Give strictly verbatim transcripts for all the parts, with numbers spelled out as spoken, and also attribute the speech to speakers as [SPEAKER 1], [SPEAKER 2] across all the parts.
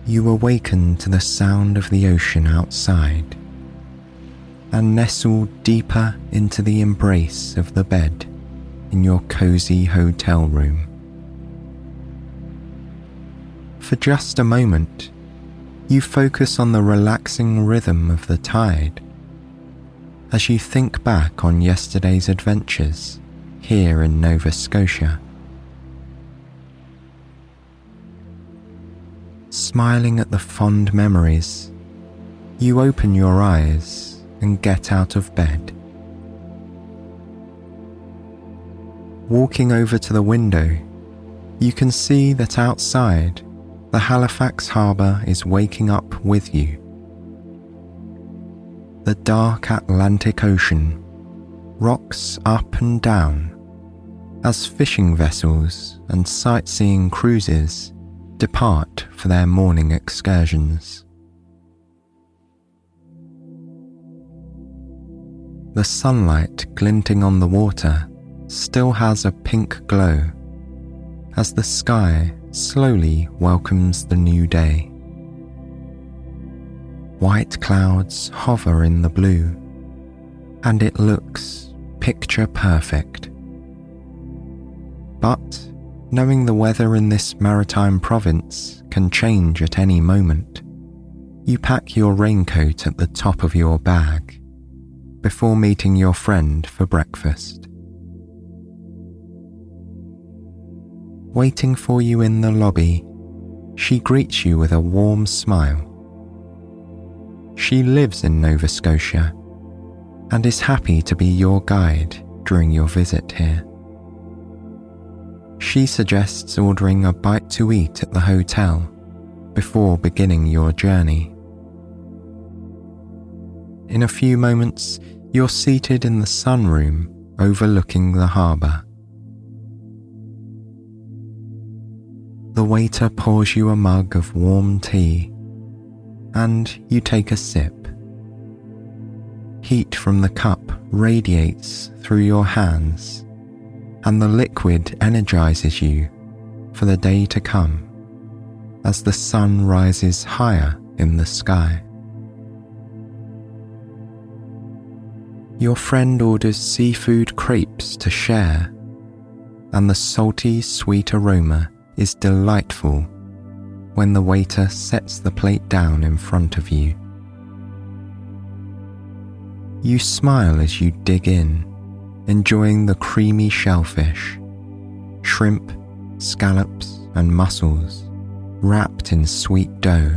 [SPEAKER 1] You awaken to the sound of the ocean outside and nestle deeper into the embrace of the bed in your cozy hotel room. For just a moment, you focus on the relaxing rhythm of the tide as you think back on yesterday's adventures here in Nova Scotia. Smiling at the fond memories, you open your eyes and get out of bed. Walking over to the window, you can see that outside, the Halifax harbour is waking up with you. The dark Atlantic Ocean rocks up and down as fishing vessels and sightseeing cruises depart for their morning excursions. The sunlight glinting on the water still has a pink glow as the sky slowly welcomes the new day. White clouds hover in the blue, and it looks picture perfect. But knowing the weather in this maritime province can change at any moment, you pack your raincoat at the top of your bag before meeting your friend for breakfast. Waiting for you in the lobby, she greets you with a warm smile. She lives in Nova Scotia and is happy to be your guide during your visit here. She suggests ordering a bite to eat at the hotel before beginning your journey. In a few moments, you're seated in the sunroom overlooking the harbour. The waiter pours you a mug of warm tea, and you take a sip. Heat from the cup radiates through your hands, and the liquid energizes you for the day to come as the sun rises higher in the sky. Your friend orders seafood crepes to share, and the salty, sweet aroma is delightful when the waiter sets the plate down in front of you. You smile as you dig in, enjoying the creamy shellfish, shrimp, scallops, and mussels wrapped in sweet dough.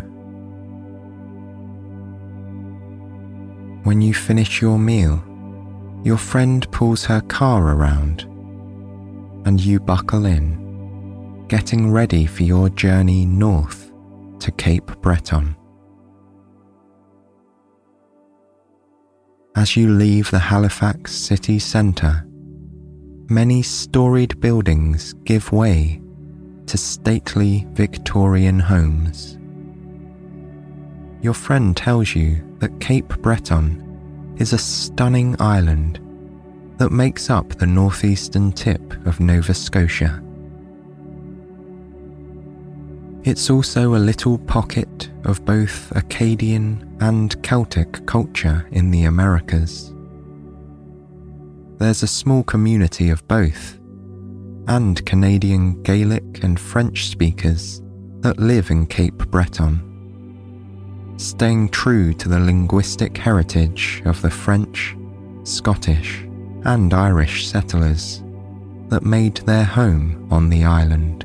[SPEAKER 1] When you finish your meal, your friend pulls her car around, and you buckle in, getting ready for your journey north to Cape Breton. As you leave the Halifax city centre, many storied buildings give way to stately Victorian homes. Your friend tells you that Cape Breton is a stunning island that makes up the northeastern tip of Nova Scotia. It's also a little pocket of both Acadian and Celtic culture in the Americas. There's a small community of both, and Canadian Gaelic and French speakers that live in Cape Breton, staying true to the linguistic heritage of the French, Scottish, and Irish settlers that made their home on the island.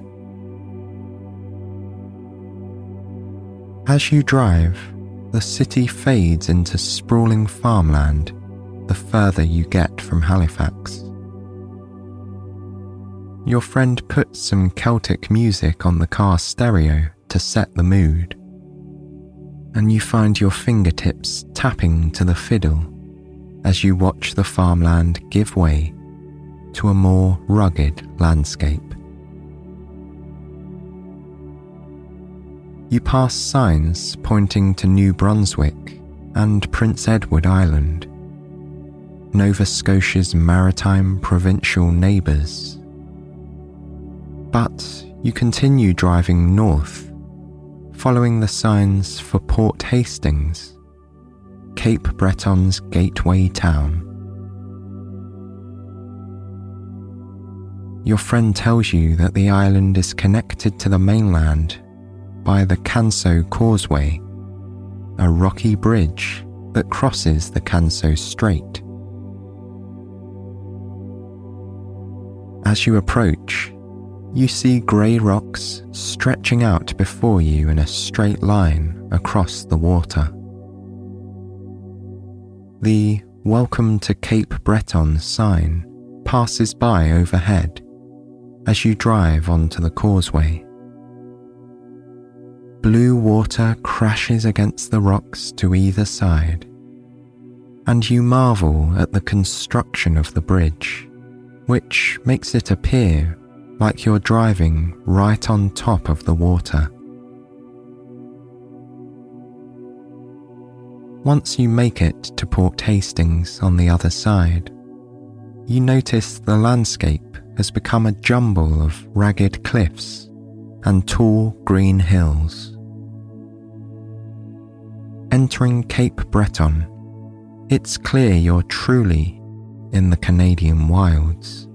[SPEAKER 1] As you drive, the city fades into sprawling farmland the further you get from Halifax. Your friend puts some Celtic music on the car stereo to set the mood, and you find your fingertips tapping to the fiddle as you watch the farmland give way to a more rugged landscape. You pass signs pointing to New Brunswick and Prince Edward Island, Nova Scotia's maritime provincial neighbours. But you continue driving north, following the signs for Port Hastings, Cape Breton's gateway town. Your friend tells you that the island is connected to the mainland by the Canso Causeway, a rocky bridge that crosses the Canso Strait. As you approach, you see grey rocks stretching out before you in a straight line across the water. The "Welcome to Cape Breton" sign passes by overhead as you drive onto the causeway. Blue water crashes against the rocks to either side, and you marvel at the construction of the bridge, which makes it appear like you're driving right on top of the water. Once you make it to Port Hastings on the other side, you notice the landscape has become a jumble of ragged cliffs and tall green hills. Entering Cape Breton, it's clear you're truly in the Canadian wilds.